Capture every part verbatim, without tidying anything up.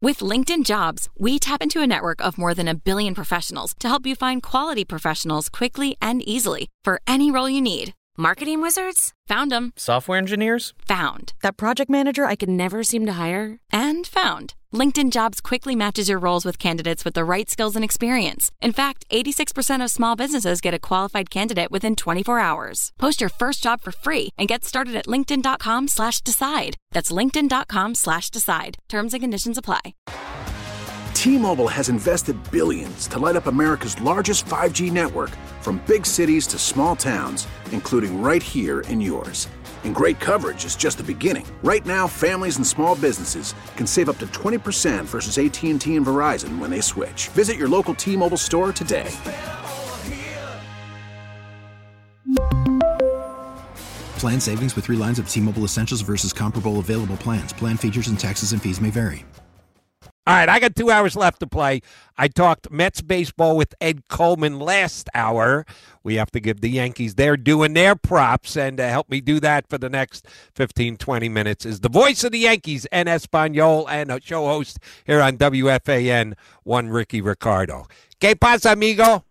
With LinkedIn Jobs, we tap into a network of more than a billion professionals to help you find quality professionals quickly and easily for any role you need. Marketing wizards? Found them. Software engineers? Found. That project manager I could never seem to hire? And found. LinkedIn Jobs quickly matches your roles with candidates with the right skills and experience. In fact, eighty-six percent of small businesses get a qualified candidate within twenty-four hours. Post your first job for free and get started at linkedin.com slash decide. That's linkedin.com slash decide. Terms and conditions apply. T-Mobile has invested billions to light up America's largest five G network, from big cities to small towns, including right here in yours. And great coverage is just the beginning. Right now, families and small businesses can save up to twenty percent versus A T and T and Verizon when they switch. Visit your local T-Mobile store today. Plan savings with three lines of T-Mobile Essentials versus comparable available plans. Plan features and taxes and fees may vary. All right, I got two hours left to play. I talked Mets baseball with Ed Coleman last hour. We have to give the Yankees, they're doing their props, and to help me do that for the next fifteen, twenty minutes is the voice of the Yankees, En Espanol, and a show host here on W F A N, one Ricky Ricardo. ¿Qué pasa, amigo?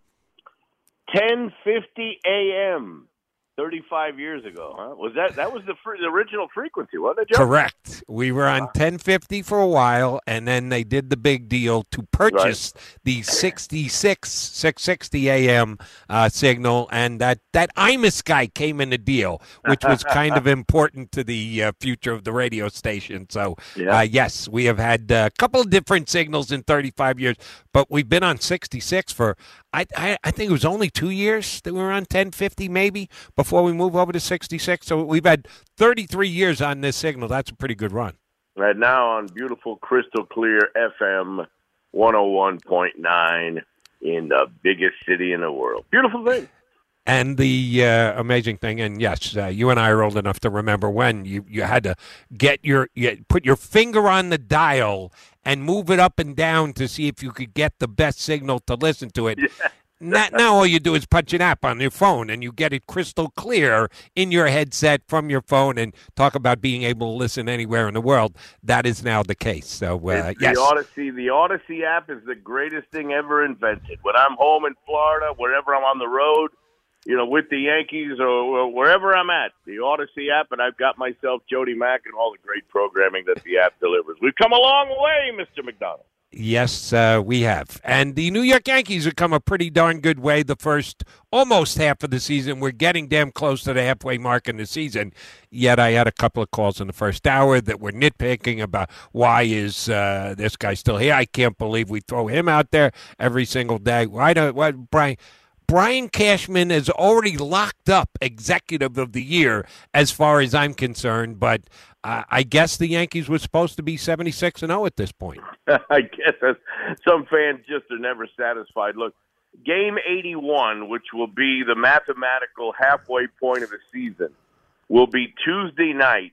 ten fifty a.m. thirty-five years ago, huh? Was that that was the, fr- the original frequency, wasn't it, Joe? Correct. We were on ten fifty for a while, and then they did the big deal to purchase right. the sixty-six, six sixty a.m. Uh, signal, and that, that Imus guy came in the deal, which was kind of important to the uh, future of the radio station. So, yeah. uh, yes, we have had a couple of different signals in thirty-five years, but we've been on sixty-six for, I, I, I think it was only two years that we were on ten fifty maybe, before we move over to sixty-six. So we've had thirty-three years on this signal. That's a pretty good run. Right now on beautiful, crystal clear F M one oh one point nine in the biggest city in the world. Beautiful thing. And the uh, amazing thing, and yes, uh, you and I are old enough to remember when you, you had to get your you put your finger on the dial and move it up and down to see if you could get the best signal to listen to it. Yeah. Now, now all you do is punch an app on your phone, and you get it crystal clear in your headset from your phone, and talk about being able to listen anywhere in the world. That is now the case. So, uh, yes. The Odyssey, the Odyssey app is the greatest thing ever invented. When I'm home in Florida, wherever I'm on the road, you know, with the Yankees or wherever I'm at, the Odyssey app, and I've got myself Jody Mack and all the great programming that the app delivers. We've come a long way, Mister McDonald. Yes, uh, we have. And the New York Yankees have come a pretty darn good way the first almost half of the season. We're getting damn close to the halfway mark in the season. Yet I had a couple of calls in the first hour that were nitpicking about why is uh, this guy still here. I can't believe we throw him out there every single day. Why don't why, Brian? Brian Cashman is already locked up Executive of the Year as far as I'm concerned, but uh, I guess the Yankees were supposed to be seventy-six and oh at this point. I guess that's, some fans just are never satisfied. Look, Game eighty-one, which will be the mathematical halfway point of the season, will be Tuesday night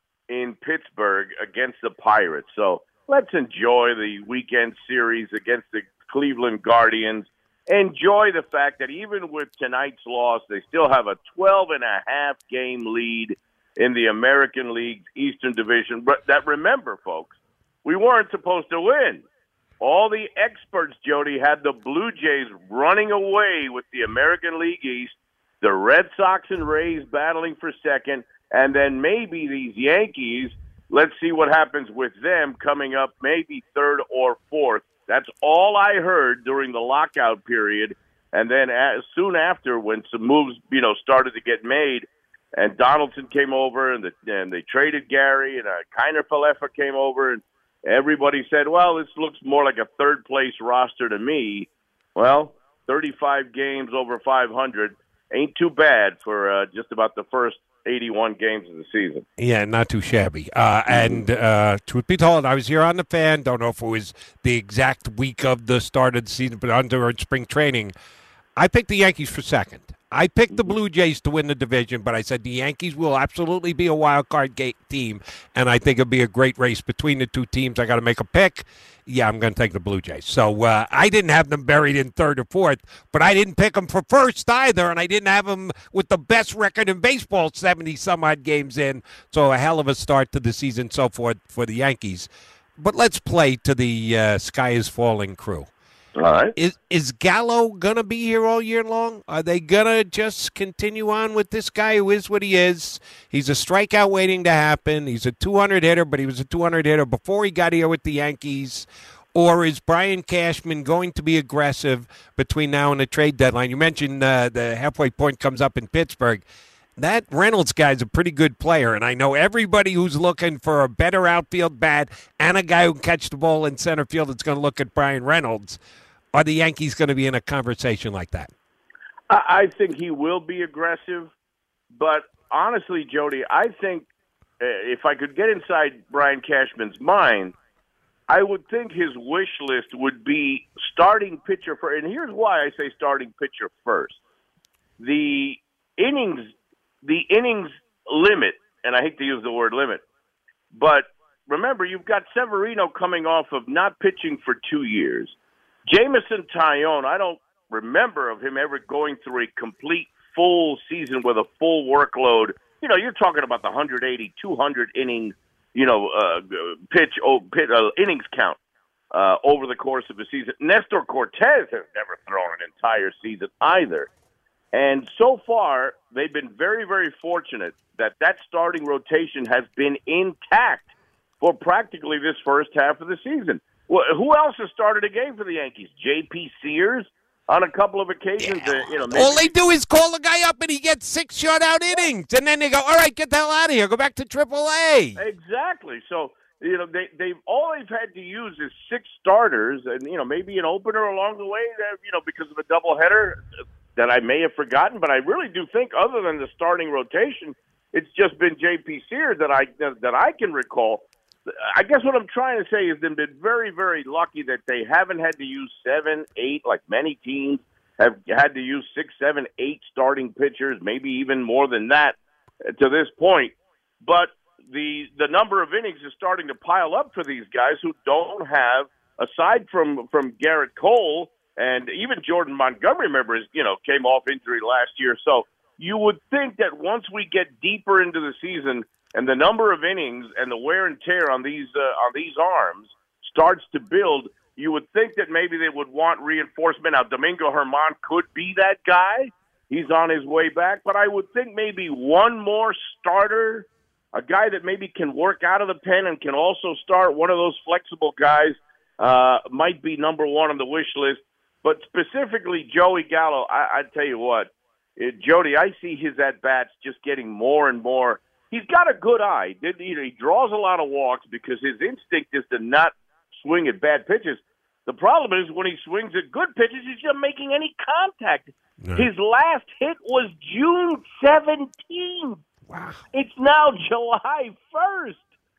in Pittsburgh against the Pirates. So let's enjoy the weekend series against the Cleveland Guardians. Enjoy the fact that even with tonight's loss, they still have a twelve and a half game lead in the American League's Eastern Division. But that, remember, folks, we weren't supposed to win. All the experts, Jody, had the Blue Jays running away with the American League East, the Red Sox and Rays battling for second, and then maybe these Yankees, let's see what happens with them coming up maybe third or fourth. That's all I heard during the lockout period. And then as soon after, when some moves, you know, started to get made, and Donaldson came over, and, the, and they traded Gary, and uh, Kiner Falefa came over, and everybody said, well, this looks more like a third-place roster to me. Well, thirty-five games over five hundred ain't too bad for uh, just about the first eighty-one games of the season. Yeah, not too shabby. Uh, and uh, truth be told, I was here on the Fan. Don't know if it was the exact week of the start of the season, but under spring training, I picked the Yankees for second. I picked the Blue Jays to win the division, but I said the Yankees will absolutely be a wild card gate team, and I think it'll be a great race between the two teams. I got to make a pick. Yeah, I'm going to take the Blue Jays. So uh, I didn't have them buried in third or fourth, but I didn't pick them for first either, and I didn't have them with the best record in baseball, seventy-some-odd games in. So a hell of a start to the season so forth for the Yankees. but let's play to the uh, Sky is Falling crew. All right. Is is Gallo going to be here all year long? Are they going to just continue on with this guy who is what he is? He's a strikeout waiting to happen. He's a two hundred hitter, but he was a two hundred hitter before he got here with the Yankees. Or is Brian Cashman going to be aggressive between now and the trade deadline? You mentioned uh, the halfway point comes up in Pittsburgh. That Reynolds guy's a pretty good player, and I know everybody who's looking for a better outfield bat and a guy who can catch the ball in center field is going to look at Brian Reynolds. Are the Yankees going to be in a conversation like that? I think he will be aggressive, but honestly, Jody, I think uh, if I could get inside Brian Cashman's mind, I would think his wish list would be starting pitcher first. And here's why I say starting pitcher first. The innings, the innings limit, and I hate to use the word limit, but remember, you've got Severino coming off of not pitching for two years. Jameson Taillon, I don't remember of him ever going through a complete full season with a full workload. You know, you're talking about the one hundred eighty, two hundred innings, you know, uh, pitch, oh, pitch uh, innings count uh, over the course of a season. Nestor Cortez has never thrown an entire season either. And so far, they've been very, very fortunate that that starting rotation has been intact for practically this first half of the season. Well, who else has started a game for the Yankees? J P Sears on a couple of occasions. Yeah. Uh, you know, maybe. All they do is call the guy up and he gets six shutout innings, and then they go, "All right, get the hell out of here. Go back to Triple A." Exactly. So you know, they they've all they've had to use is six starters, and you know, maybe an opener along the way. Uh, you know, because of a doubleheader that I may have forgotten, but I really do think, other than the starting rotation, it's just been J P Sears that I that I can recall. I guess what I'm trying to say is they've been very, very lucky that they haven't had to use seven, eight, like many teams have had to use six, seven, eight starting pitchers, maybe even more than that to this point. But the the number of innings is starting to pile up for these guys who don't have, aside from, from Garrett Cole and even Jordan Montgomery, remember, you know, came off injury last year. So you would think that once we get deeper into the season, and the number of innings and the wear and tear on these uh, on these arms starts to build, you would think that maybe they would want reinforcement. Now, Domingo Germán could be that guy. He's on his way back. But I would think maybe one more starter, a guy that maybe can work out of the pen and can also start, one of those flexible guys, uh, might be number one on the wish list. But specifically, Joey Gallo, I, I tell you what, it, Jody, I see his at-bats just getting more and more. He's got a good eye. He draws a lot of walks because his instinct is to not swing at bad pitches. The problem is when he swings at good pitches, he's not making any contact. No. His last hit was June seventeenth. Wow. It's now July first.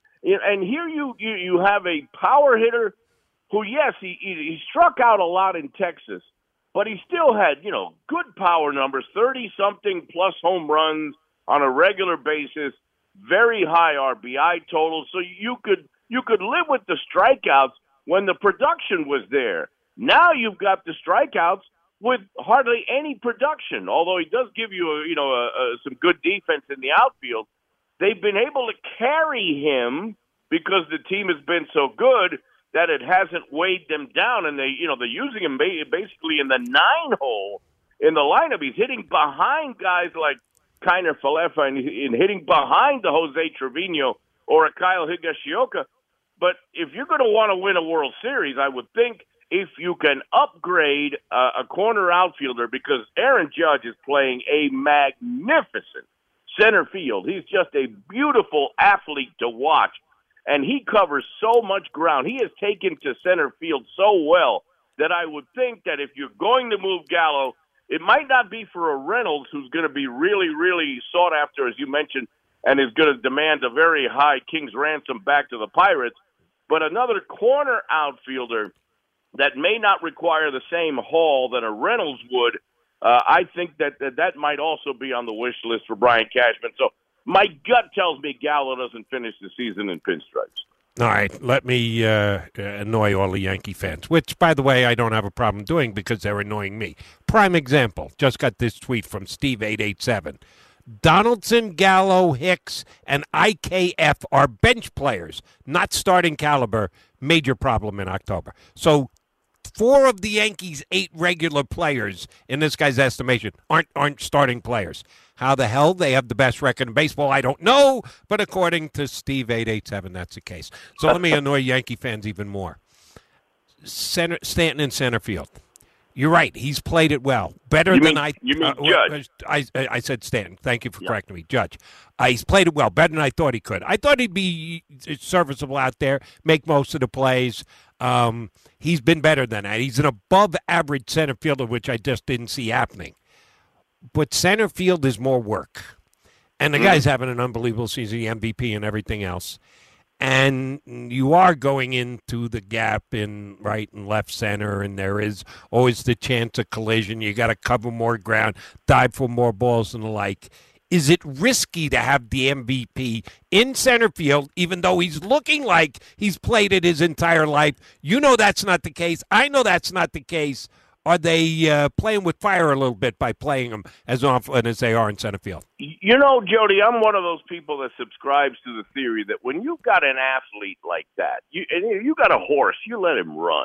And here you, you, you have a power hitter who, yes, he, he struck out a lot in Texas, but he still had, you know, good power numbers, thirty-something plus home runs on a regular basis, very high R B I totals. So you could you could live with the strikeouts when the production was there. Now you've got the strikeouts with hardly any production. Although he does give you a, you know a, a, some good defense in the outfield, they've been able to carry him because the team has been so good that it hasn't weighed them down. And they you know they're using him basically in the nine hole in the lineup. He's hitting behind guys like Kiner Falefa and in hitting behind the Jose Trevino or a Kyle Higashioka. But if you're going to want to win a World Series, I would think if you can upgrade uh, a corner outfielder, because Aaron Judge is playing a magnificent center field. He's just a beautiful athlete to watch, and he covers so much ground. He has taken to center field so well that I would think that if you're going to move Gallo, it might not be for a Reynolds who's going to be really, really sought after, as you mentioned, and is going to demand a very high King's ransom back to the Pirates, but another corner outfielder that may not require the same haul that a Reynolds would. Uh, I think that, that that might also be on the wish list for Brian Cashman. So my gut tells me Gallo doesn't finish the season in pinstripes. All right, let me uh, annoy all the Yankee fans, which, by the way, I don't have a problem doing because they're annoying me. Prime example, just got this tweet from Steve eight eight seven. Donaldson, Gallo, Hicks, and I K F are bench players, not starting caliber. major problem in October. So four of the Yankees' eight regular players, in this guy's estimation, aren't aren't starting players. How the hell they have the best record in baseball, I don't know. But according to Steve eight eight seven, that's the case. So let me annoy Yankee fans even more. Center, Stanton in center field. You're right. He's played it well. Better you than mean, I. You mean uh, Judge? I, I I said Stanton. Thank you for yeah. correcting me, Judge. Uh, he's played it well, better than I thought he could. I thought he'd be serviceable out there, make most of the plays. Um, he's been better than that. He's an above-average center fielder, which I just didn't see happening. But center field is more work, and the mm. guy's having an unbelievable season, the M V P and everything else. And you are going into the gap in right and left center, and there is always the chance of collision. You got to cover more ground, dive for more balls and the like. Is it risky to have the M V P in center field, even though he's looking like he's played it his entire life? You know that's not the case. I know that's not the case. Are they uh, playing with fire a little bit by playing them as often as they are in center field? You know, Jody, I'm one of those people that subscribes to the theory that when you've got an athlete like that, you and you got a horse, you let him run.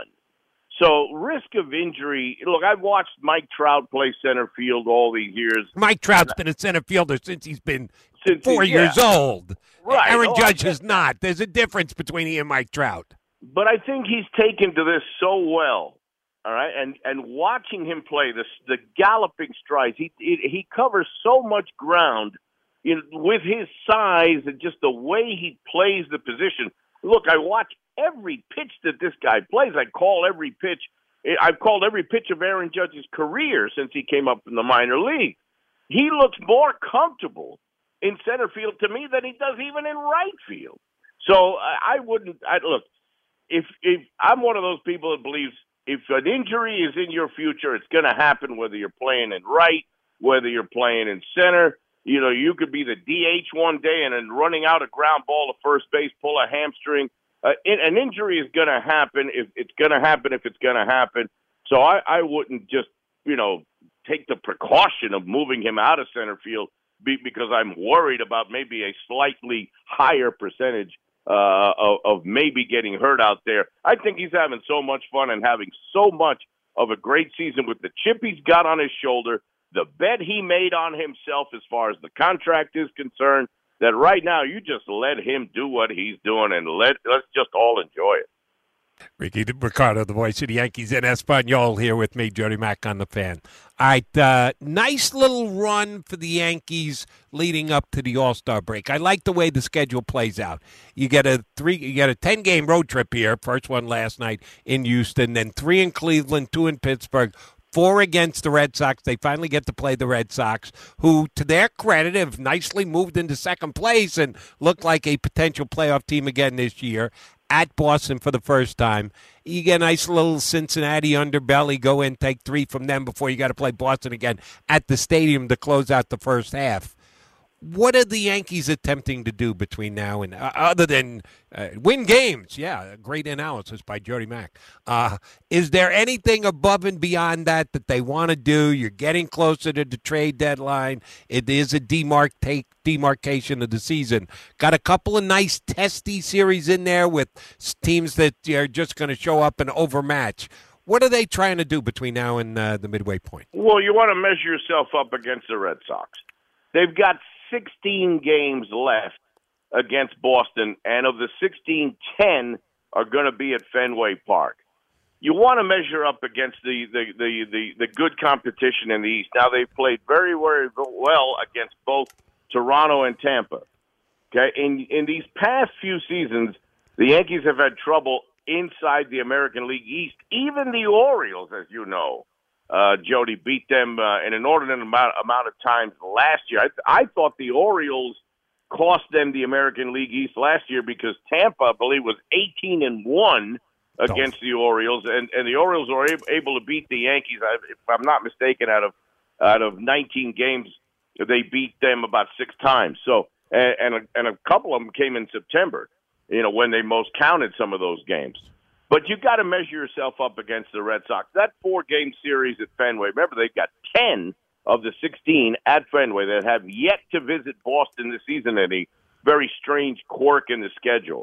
So risk of injury. Look, I've watched Mike Trout play center field all these years. Mike Trout's been a center fielder since he's been since four he, years yeah. old. Right. Aaron oh, Judge is not. There's a difference between he and Mike Trout. But I think he's taken to this so well. All right, and and watching him play, the the galloping strides, he he, he covers so much ground, you know, with his size and just the way he plays the position. Look, I watch every pitch that this guy plays. I call every pitch. I've called every pitch of Aaron Judge's career since he came up in the minor league. He looks more comfortable in center field to me than he does even in right field. So I, I wouldn't. I, look, if if I'm one of those people that believes, if an injury is in your future, it's going to happen whether you're playing in right, whether you're playing in center. You know, you could be the D H one day and then running out a ground ball to first base, pull a hamstring. Uh, in, an injury is going to happen if it's going to happen if it's going to happen. So I, I wouldn't just, you know, take the precaution of moving him out of center field be, because I'm worried about maybe a slightly higher percentage Uh, of, of maybe getting hurt out there. I think he's having so much fun and having so much of a great season with the chip he's got on his shoulder, the bet he made on himself as far as the contract is concerned, that right now you just let him do what he's doing and let, let's just all enjoy it. Ricky Ricardo, the voice of the Yankees in Espanol, here with me, Jody Mack on the Fan. All right, uh, nice little run for the Yankees leading up to the All-Star break. I like the way the schedule plays out. You get a three, you get a ten-game road trip here. First one last night in Houston, then three in Cleveland, two in Pittsburgh. Four against the Red Sox. They finally get to play the Red Sox, who, to their credit, have nicely moved into second place and look like a potential playoff team again this year. At Boston for the first time. You get a nice little Cincinnati underbelly, go in, take three from them before you got to play Boston again at the stadium to close out the first half. What are the Yankees attempting to do between now and uh, other than uh, win games? Yeah, great analysis by Jody Mack. Uh, is there anything above and beyond that that they want to do? You're getting closer to the trade deadline. It is a demarc- take, demarcation of the season. Got a couple of nice testy series in there with teams that are just going to show up and overmatch. What are they trying to do between now and uh, the midway point? Well, you want to measure yourself up against the Red Sox. They've got sixteen games left against Boston, and of the sixteen, ten are going to be at Fenway Park. You want to measure up against the, the, the, the, the good competition in the East. Now, they've played very, very well against both Toronto and Tampa. Okay, in in these past few seasons, the Yankees have had trouble inside the American League East. Even the Orioles, as you know, Uh, Jody beat them uh, an inordinate amount, amount of times last year. I, I thought the Orioles cost them the American League East last year because Tampa, I believe, was eighteen and one against the Orioles, and, and the Orioles were able, able to beat the Yankees. I, if I'm not mistaken, out of out of nineteen games, they beat them about six times. So, and and a, and a couple of them came in September, you know, when they most counted some of those games. But you got to measure yourself up against the Red Sox. That four-game series at Fenway, remember, they've got ten of the sixteen at Fenway that have yet to visit Boston this season, and a very strange quirk in the schedule.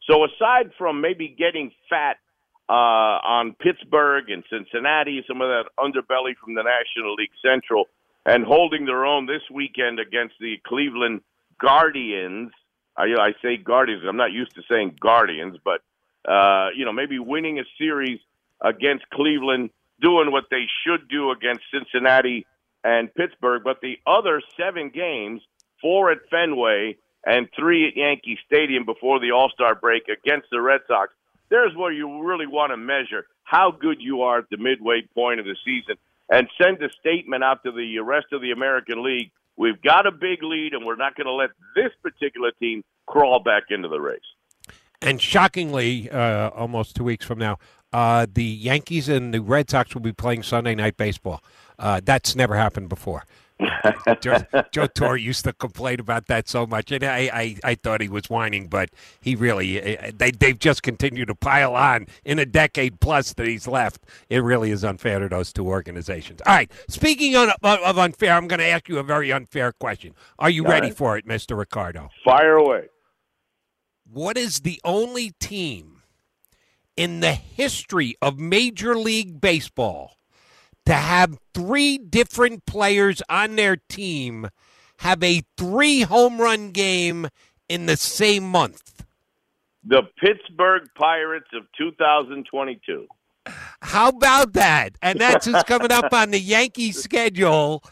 So aside from maybe getting fat uh, on Pittsburgh and Cincinnati, some of that underbelly from the National League Central, and holding their own this weekend against the Cleveland Guardians, I, I say Guardians, I'm not used to saying Guardians, but, uh, you know, maybe winning a series against Cleveland, doing what they should do against Cincinnati and Pittsburgh, but the other seven games, four at Fenway and three at Yankee Stadium before the All-Star break against the Red Sox, there's where you really want to measure how good you are at the midway point of the season and send a statement out to the rest of the American League. We've got a big lead, and we're not going to let this particular team crawl back into the race. And shockingly, uh, almost two weeks from now, uh, the Yankees and the Red Sox will be playing Sunday Night Baseball. Uh, that's never happened before. Joe, Joe Torre used to complain about that so much, and I, I, I thought he was whining, but he really, they, they've just continued to pile on in a decade plus that he's left. It really is unfair to those two organizations. All right, speaking of, of unfair, I'm going to ask you a very unfair question. Are you All ready right. for it, Mister Ricardo? Fire away. What is the only team in the history of Major League Baseball to have three different players on their team have a three-home run game in the same month? The Pittsburgh Pirates of two thousand twenty-two. How about that? And that's who's coming up on the Yankees schedule.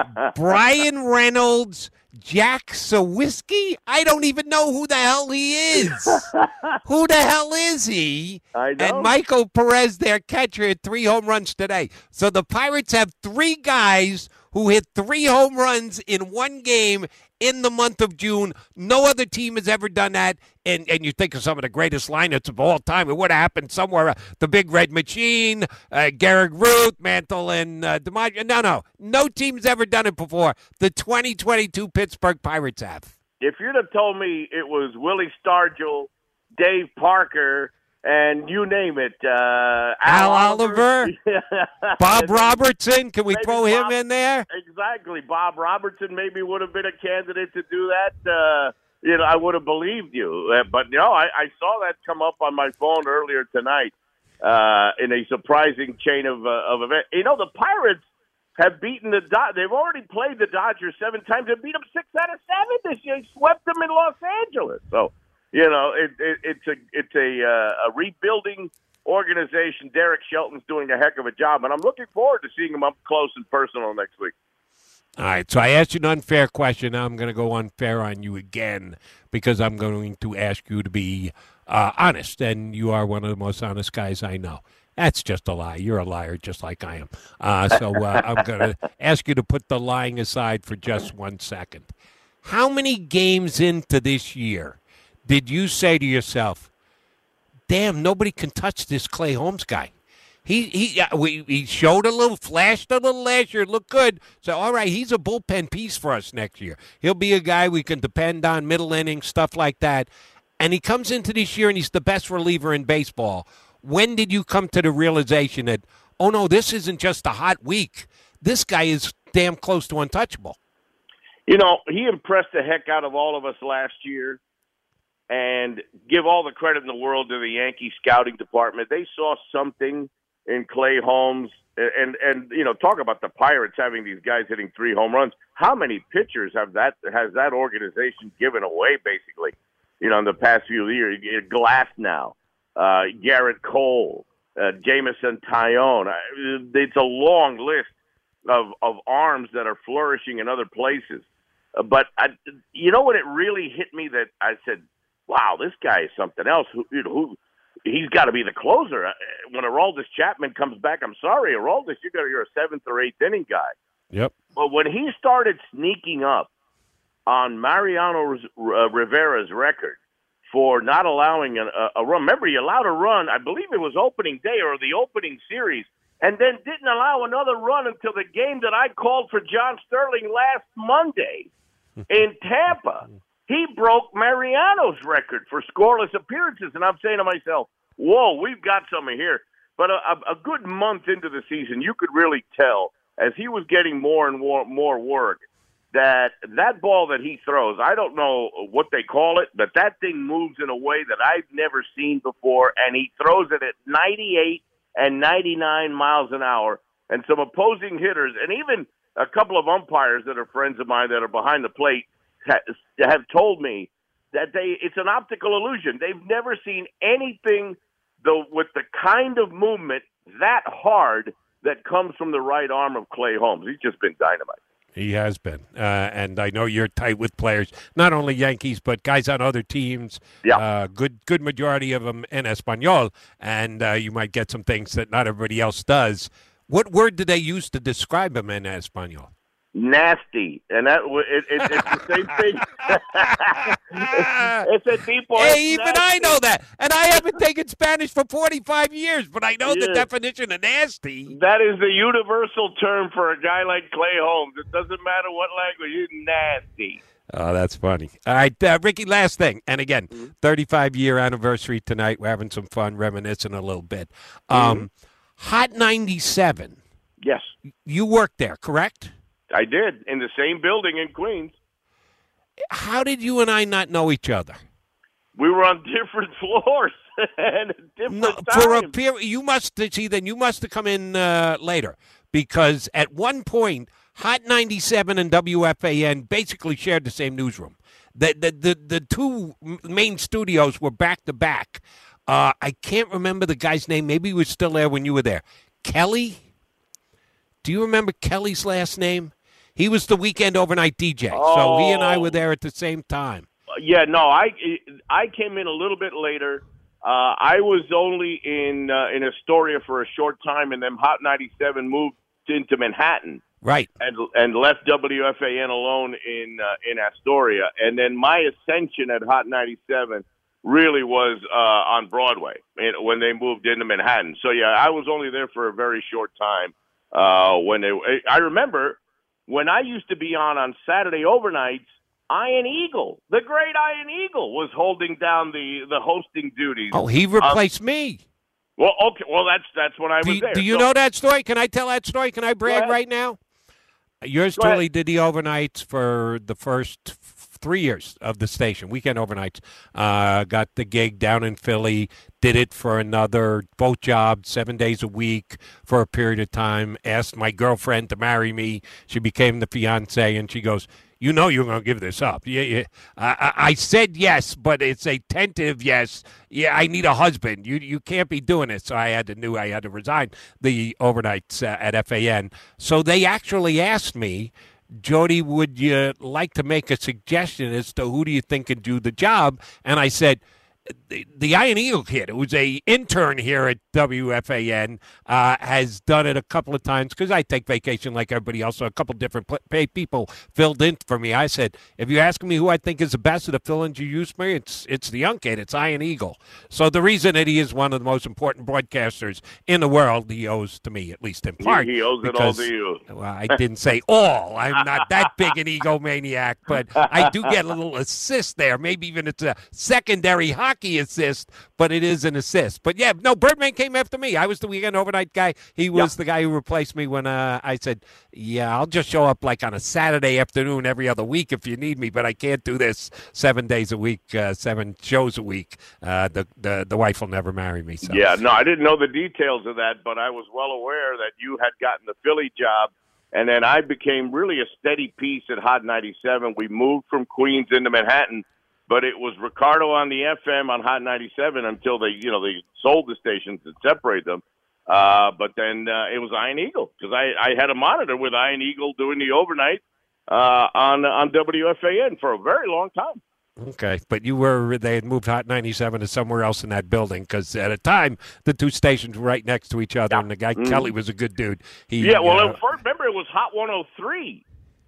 Brian Reynolds, Jack Sawitzki? I don't even know who the hell he is. Who the hell is he? I know. And Michael Perez, their catcher, hit three home runs today. So the Pirates have three guys who hit three home runs in one game in the month of June. No other team has ever done that. And and you think of some of the greatest lineups of all time. It would have happened somewhere. Uh, the Big Red Machine, uh, Garrett Root, Mantle, and uh, DiMaggio. No, no. No team's ever done it before. The twenty twenty-two Pittsburgh Pirates have. If you'd have told me it was Willie Stargell, Dave Parker, and you name it, uh, Al, Al Oliver, Bob Robertson. Can we maybe throw Bob, him in there? Exactly. Bob Robertson maybe would have been a candidate to do that. Uh, you know, I would have believed you. Uh, but, no, I, I saw that come up on my phone earlier tonight uh, in a surprising chain of, uh, of events. You know, the Pirates have beaten the Dodgers. They've already played the Dodgers seven times and beat them six out of seven this year. They swept them in Los Angeles. So, you know, it, it, it's a it's a, uh, a rebuilding organization. Derek Shelton's doing a heck of a job, and I'm looking forward to seeing him up close and personal next week. All right, so I asked you an unfair question. Now I'm going to go unfair on you again because I'm going to ask you to be uh, honest, and you are one of the most honest guys I know. That's just a lie. You're a liar just like I am. Uh, so uh, I'm going to ask you to put the lying aside for just one second. How many games into this year did you say to yourself, damn, nobody can touch this Clay Holmes guy? He he uh, we, he showed a little, flashed a little last year, looked good. So, all right, he's a bullpen piece for us next year. He'll be a guy we can depend on, middle innings, stuff like that. And he comes into this year, and he's the best reliever in baseball. When did you come to the realization that, oh, no, this isn't just a hot week. This guy is damn close to untouchable? You know, he impressed the heck out of all of us last year. And give all the credit in the world to the Yankee scouting department. They saw something in Clay Holmes, and, and you know, talk about the Pirates having these guys hitting three home runs. How many pitchers have that has that organization given away, basically, you know, in the past few years? Glass now, uh, Garrett Cole, uh, Jameson Taillon. It's a long list of, of arms that are flourishing in other places. Uh, but, I, you know what, it really hit me that I said, wow, this guy is something else. Who, you know, who he's got to be the closer. When Aroldis Chapman comes back, I'm sorry, Aroldis, you got you're a seventh or eighth inning guy. Yep. But when he started sneaking up on Mariano uh, Rivera's record for not allowing a, a run, remember he allowed a run. I believe it was opening day or the opening series, and then didn't allow another run until the game that I called for John Sterling last Monday in Tampa. He broke Mariano's record for scoreless appearances, and I'm saying to myself, whoa, we've got something here. But a, a good month into the season, you could really tell, as he was getting more and more, more work, that that ball that he throws, I don't know what they call it, but that thing moves in a way that I've never seen before, and he throws it at ninety-eight and ninety-nine miles an hour. And some opposing hitters, and even a couple of umpires that are friends of mine that are behind the plate, ha- have told me that they it's an optical illusion. They've never seen anything the, with the kind of movement that hard that comes from the right arm of Clay Holmes. He's just been dynamite. He has been. Uh, and I know you're tight with players, not only Yankees, but guys on other teams. Yeah. Uh, good good majority of them in Espanol, and uh, you might get some things that not everybody else does. What word do they use to describe him in Espanol? Nasty, and that it, it, it's the same thing. it's, it's a tipo. Hey, even nasty. I know that, and I haven't taken Spanish for forty-five years, but I know Yeah. the definition of nasty. That is the universal term for a guy like Clay Holmes. It doesn't matter what language. He's nasty. Oh, that's funny. All right, uh, Ricky, last thing. And again, thirty-five-year anniversary tonight. We're having some fun, reminiscing a little bit. Um, Mm-hmm. Hot ninety-seven. Yes, You worked there, correct? I did, in the same building in Queens. How did you and I not know each other? We were on different floors and at different No, times. for a period, you must see. Then you must have come in uh, later, because at one point, Hot ninety-seven and W F A N basically shared the same newsroom. The the the, the two main studios were back to back. Uh, I can't remember the guy's name. Maybe he was still there when you were there. Kelly. Do you remember Kelly's last name? He was the weekend overnight D J. Oh. So he and I were there at the same time. Yeah, no, I I came in a little bit later. Uh, I was only in uh, in Astoria for a short time, and then Hot ninety-seven moved into Manhattan. Right. And and left W F A N alone in uh, in Astoria. And then my ascension at Hot ninety-seven really was uh, on Broadway when they moved into Manhattan. So, yeah, I was only there for a very short time. Uh, when they, I remember when I used to be on on Saturday overnights, Ian Eagle, the great Ian Eagle, was holding down the, the hosting duties. Oh, he replaced um, me. Well, okay. Well, that's that's when I do, was there. Do you so, know that story? Can I tell that story? Can I brag right now? Yours Go truly ahead. did the overnights for the first three years of the station, weekend overnights. Uh, got the gig down in Philly, did it for another, both jobs, seven days a week for a period of time, asked my girlfriend to marry me. She became the fiance, and she goes, you know you're going to give this up. Yeah, yeah. I, I said yes, but it's a tentative yes. Yeah, I need a husband. You you can't be doing it. So I had to knew I had to resign the overnights uh, at F A N. So they actually asked me, Jody, would you like to make a suggestion as to who do you think can do the job? And I said, the, the Ian Eagle kid, who's a intern here at W F A N, uh, has done it a couple of times because I take vacation like everybody else. So a couple different pl- people filled in for me. I said, if you're asking me who I think is the best to fill in to use me, it's it's the young kid. It's Ian Eagle. So the reason that he is one of the most important broadcasters in the world, he owes to me, at least in part. He, he owes because, it all to you. Well, I didn't say all. I'm not that big an egomaniac, but I do get a little assist there. Maybe even it's a secondary hockey assist, but it is an assist. But yeah, no, Birdman came after me. I was the weekend overnight guy. He was yep. the guy who replaced me when uh, I said, yeah, I'll just show up like on a Saturday afternoon every other week if you need me, but I can't do this seven days a week, uh, seven shows a week. Uh, the, the the wife will never marry me. So. Yeah, no, I didn't know the details of that, but I was well aware that you had gotten the Philly job, and then I became really a steady piece at Hot ninety-seven. We moved from Queens into Manhattan, but it was Ricardo on the F M on Hot ninety-seven until they, you know, they sold the stations and separated them. Uh, but then uh, it was Ian Eagle because I, I had a monitor with Ian Eagle doing the overnight uh, on on W F A N for a very long time. Okay, but you were, they had moved Hot ninety-seven to somewhere else in that building because at a time the two stations were right next to each other, yeah. and the guy mm-hmm. Kelly was a good dude. He, yeah, well, uh, first, remember it was Hot one oh three.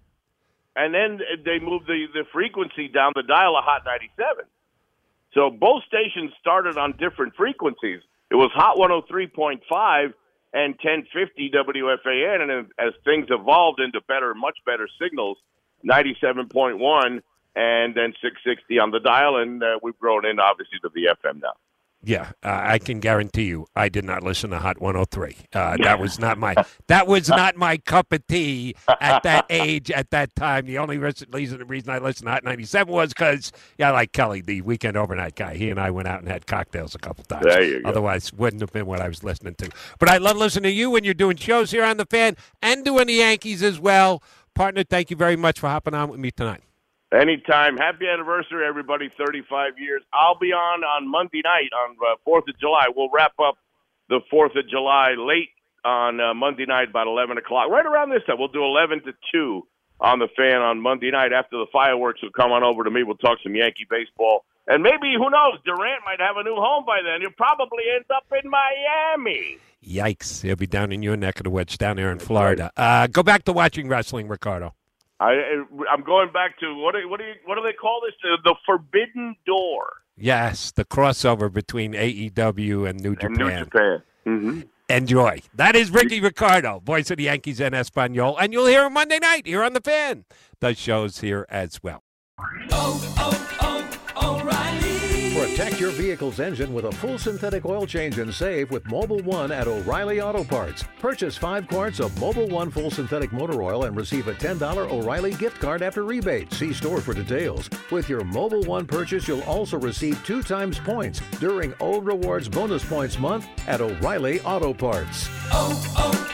And then they moved the, the frequency down the dial of Hot ninety-seven. So both stations started on different frequencies. It was Hot one oh three point five and ten fifty W F A N, and as things evolved into better, much better signals, ninety-seven point one and then six sixty on the dial, and uh, we've grown in, obviously, to the F M now. Yeah, uh, I can guarantee you, I did not listen to Hot one oh three. Uh, that was not my that was not my cup of tea at that age, at that time. The only reason, the reason I listened to Hot ninety-seven was because, yeah, like Kelly, the weekend overnight guy. He and I went out and had cocktails a couple times. There you go. Otherwise, wouldn't have been what I was listening to. But I love listening to you when you're doing shows here on The Fan and doing the Yankees as well. Partner, thank you very much for hopping on with me tonight. Anytime. Happy anniversary, everybody, thirty-five years. I'll be on on Monday night on uh, fourth of July. We'll wrap up the fourth of July late on uh, Monday night about eleven o'clock. Right around this time. We'll do eleven to two on The Fan on Monday night. After the fireworks will come on over to me. We'll talk some Yankee baseball. And maybe, who knows, Durant might have a new home by then. He'll probably end up in Miami. Yikes. He'll be down in your neck of the woods, down there in Florida. Uh, go back to watching wrestling, Ricardo. I, I'm going back to, what do, what do, you, what do they call this? The, the Forbidden Door. Yes, the crossover between A E W and New Japan. And New Japan. Mm-hmm. Enjoy. That is Ricky Ricardo, voice of the Yankees and Espanol. And you'll hear him Monday night here on The Fan. Does shows here as well. Oh, oh, oh, O'Reilly. Protect your vehicle's engine with a full synthetic oil change and save with Mobil one at O'Reilly Auto Parts. Purchase five quarts of Mobil one full synthetic motor oil and receive a ten dollars O'Reilly gift card after rebate. See store for details. With your Mobil one purchase, you'll also receive two times points during O Rewards Bonus Points Month at O'Reilly Auto Parts. Oh,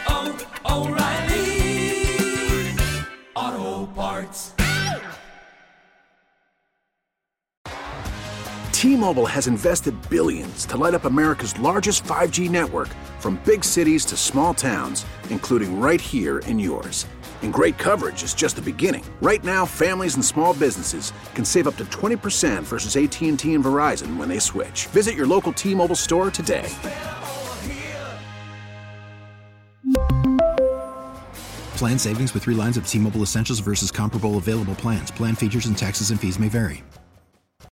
oh, oh, O'Reilly Auto Parts. T-Mobile has invested billions to light up America's largest five G network, from big cities to small towns, including right here in yours. And great coverage is just the beginning. Right now, families and small businesses can save up to twenty percent versus A T and T and Verizon when they switch. Visit your local T-Mobile store today. Plan savings with three lines of T-Mobile Essentials versus comparable available plans. Plan features and taxes and fees may vary.